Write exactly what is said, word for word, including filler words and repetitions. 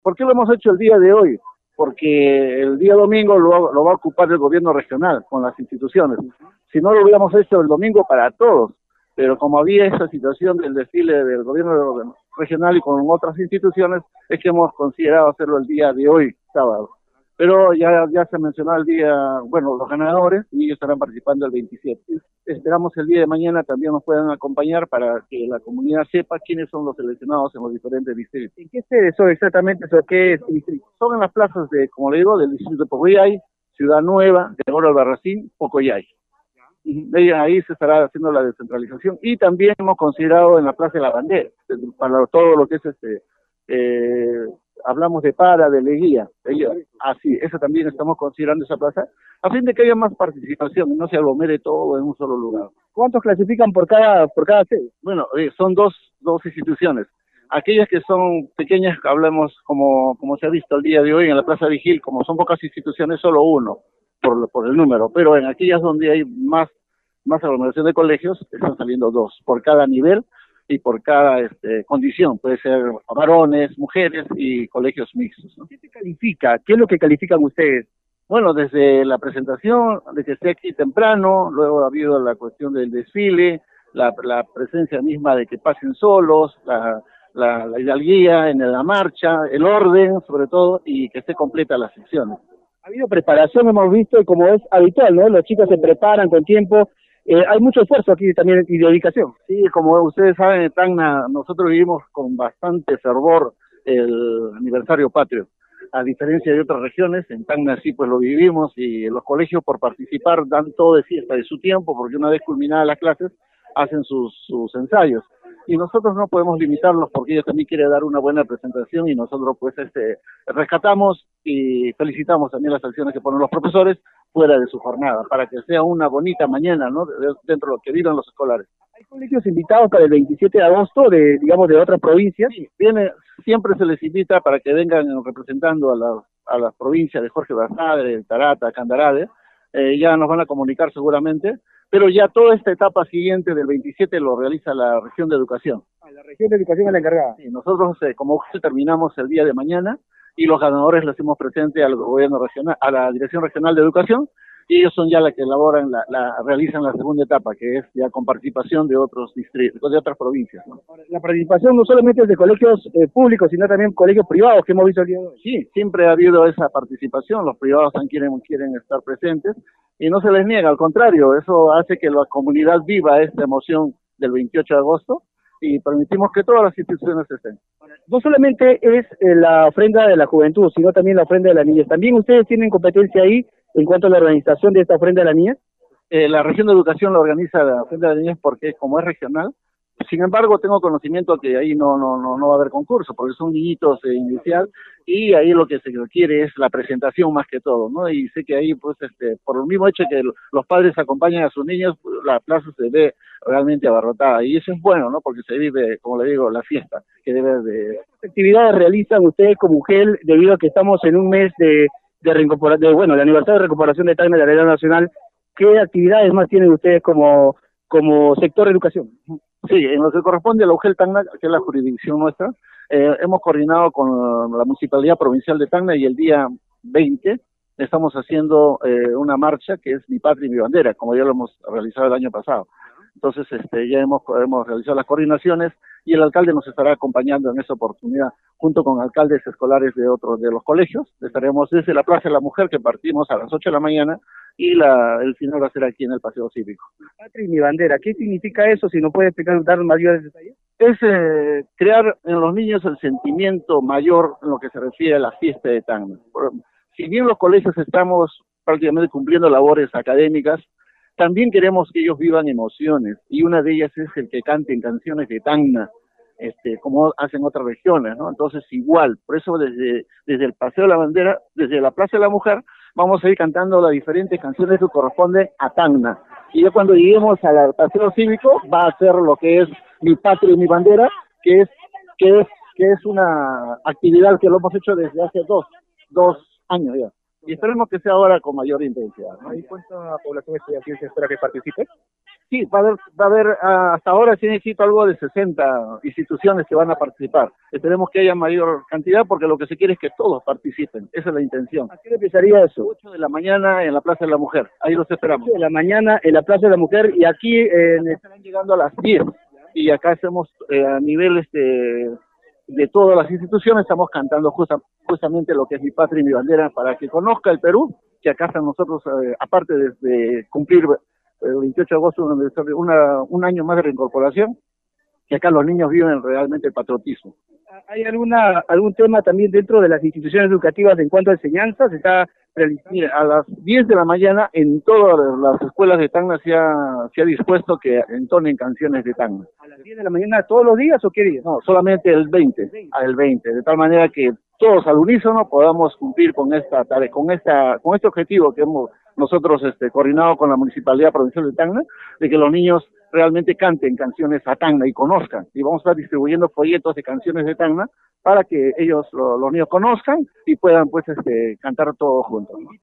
¿Por qué lo hemos hecho el día de hoy? Porque el día domingo lo, lo va a ocupar el gobierno regional con las instituciones. Si no lo hubiéramos hecho el domingo para todos, pero como había esa situación del desfile del gobierno regional y con otras instituciones, es que hemos considerado hacerlo el día de hoy, sábado. Pero ya, ya se mencionó el día, bueno, los ganadores, y ellos estarán participando el veintisiete. Esperamos el día de mañana también nos puedan acompañar para que la comunidad sepa quiénes son los seleccionados en los diferentes distritos. ¿En qué sedes son exactamente eso? ¿Qué distrito? Son en las plazas de, como le digo, del distrito de Pocoyay, Ciudad Nueva, Gregorio Albarracín, Pocoyay. Y ahí se estará haciendo la descentralización. Y también hemos considerado en la Plaza de la Bandera, para todo lo que es este... Eh, hablamos de Para, de Leguía, así, eso también estamos considerando esa plaza, a fin de que haya más participación y no se aglomere todo en un solo lugar. ¿Cuántos clasifican por cada por cada sede? Bueno, eh, son dos, dos instituciones. Aquellas que son pequeñas, hablamos como, como se ha visto el día de hoy en la Plaza Vigil, como son pocas instituciones, solo uno, por, por el número, pero en aquellas donde hay más, más aglomeración de colegios, están saliendo dos, por cada nivel, y por cada este, condición, puede ser varones, mujeres y colegios mixtos, ¿no? ¿Qué se califica? ¿Qué es lo que califican ustedes? Bueno, desde la presentación, de que esté aquí temprano, luego ha habido la cuestión del desfile, la, la presencia misma de que pasen solos, la, la, la hidalguía en la marcha, el orden sobre todo, y que esté completa las secciones. Ha habido preparación, hemos visto, y como es habitual, ¿no? Los chicos se preparan con tiempo. Eh, hay mucho esfuerzo aquí también y dedicación. Sí, como ustedes saben, en Tacna nosotros vivimos con bastante fervor el aniversario patrio. A diferencia de otras regiones, en Tacna sí pues lo vivimos y los colegios por participar dan todo de fiesta de su tiempo, porque una vez culminadas las clases hacen sus, sus ensayos. Y nosotros no podemos limitarlos porque ellos también quieren dar una buena presentación y nosotros pues este rescatamos y felicitamos también las acciones que ponen los profesores fuera de su jornada, para que sea una bonita mañana, ¿no? Dentro de lo que vivan los escolares. ¿Hay colegios invitados para el veintisiete de agosto, de digamos, de otras provincias? Sí, viene, siempre se les invita para que vengan representando a, la, a las provincias de Jorge Basadre, Tarata, Candarave, eh, ya nos van a comunicar seguramente, pero ya toda esta etapa siguiente del veintisiete lo realiza la región de educación. Ah, la región de educación es la encargada. Sí, nosotros eh, como terminamos el día de mañana y los ganadores los hacemos presente al gobierno regional, a la Dirección Regional de Educación, y ellos son ya las que elaboran, la, la realizan la segunda etapa, que es ya con participación de otros distritos, de otras provincias, ¿no? La participación no solamente es de colegios eh, públicos, sino también colegios privados que hemos visto el día de hoy. Sí, siempre ha habido esa participación, los privados también quieren, quieren estar presentes, y no se les niega, al contrario, eso hace que la comunidad viva esta emoción del veintiocho de agosto, y permitimos que todas las instituciones estén. No solamente es eh, la ofrenda de la juventud, sino también la ofrenda de la niñez. ¿También ustedes tienen competencia ahí en cuanto a la organización de esta ofrenda de la niñez? Eh, la región de educación la organiza la ofrenda de la niñez porque como es regional, sin embargo tengo conocimiento que ahí no no no, no va a haber concurso, porque son niñitos eh, inicial, y ahí lo que se requiere es la presentación más que todo, ¿no? Y sé que ahí, pues, este, por el mismo hecho que los padres acompañan a sus niños, la plaza se ve realmente abarrotada, y eso es bueno, ¿no? Porque se vive, como le digo, la fiesta que debe de... ¿Qué actividades realizan ustedes como U G E L debido a que estamos en un mes de, de, de bueno, el aniversario de recuperación de Tacna de la Realidad Nacional? ¿Qué actividades más tienen ustedes como, como sector de educación? Sí, en lo que corresponde a la U G E L Tacna, que es la jurisdicción nuestra, eh, hemos coordinado con la Municipalidad Provincial de Tacna y el día veinte estamos haciendo eh, una marcha que es Mi Patria y Mi Bandera, como ya lo hemos realizado el año pasado. Entonces este, ya hemos, hemos realizado las coordinaciones y el alcalde nos estará acompañando en esa oportunidad, junto con alcaldes escolares de otros de los colegios. Estaremos desde la Plaza de la Mujer, que partimos a las ocho de la mañana, y la, el final va a ser aquí en el Paseo Cívico. Mi Patria y Mi Bandera, ¿qué significa eso? Si nos puede explicar, dar mayores detalles. Es eh, crear en los niños el sentimiento mayor en lo que se refiere a la fiesta de Tacna. Si bien los colegios estamos prácticamente cumpliendo labores académicas, también queremos que ellos vivan emociones, y una de ellas es el que canten canciones de Tacna, este, como hacen otras regiones, ¿no? Entonces igual, por eso desde, desde el Paseo de la Bandera, desde la Plaza de la Mujer, vamos a ir cantando las diferentes canciones que corresponden a Tacna. Y ya cuando lleguemos al Paseo Cívico, va a ser lo que es Mi Patria y Mi Bandera, que es, que es, que es una actividad que lo hemos hecho desde hace dos, dos años ya. Y esperemos que sea ahora con mayor intensidad, ¿no? ¿Y cuánta población estudiantil se espera que participe? Sí, va a haber, va a haber uh, hasta ahora sí necesito algo de sesenta instituciones que van a participar. Esperemos que haya mayor cantidad porque lo que se quiere es que todos participen. Esa es la intención. ¿A qué le empezaría eso? ocho de la mañana en la Plaza de la Mujer. Ahí los esperamos. ocho de la mañana en la Plaza de la Mujer y aquí eh, en... estarán llegando a las diez. Y acá hacemos eh, a nivel este de todas las instituciones, estamos cantando justa, justamente lo que es mi patria y mi bandera para que conozca el Perú, que acá están nosotros, eh, aparte de, de cumplir el veintiocho de agosto, una, un año más de reincorporación, que acá los niños viven realmente el patriotismo. ¿Hay alguna algún tema también dentro de las instituciones educativas en cuanto a enseñanza? ¿Se está realizando? Mire, a las diez de la mañana en todas las escuelas de Tacna se ha, se ha dispuesto que entonen canciones de Tacna. ¿A las diez de la mañana todos los días o qué día? No, solamente el veinte, al veinte, de tal manera que todos al unísono podamos cumplir con esta tarea, con esta, con este objetivo que hemos nosotros este, coordinado con la Municipalidad Provincial de Tacna, de que los niños realmente canten canciones a Tacna y conozcan. Y vamos a estar distribuyendo folletos de canciones de Tacna para que ellos, lo, los niños, conozcan y puedan pues este, cantar todos juntos.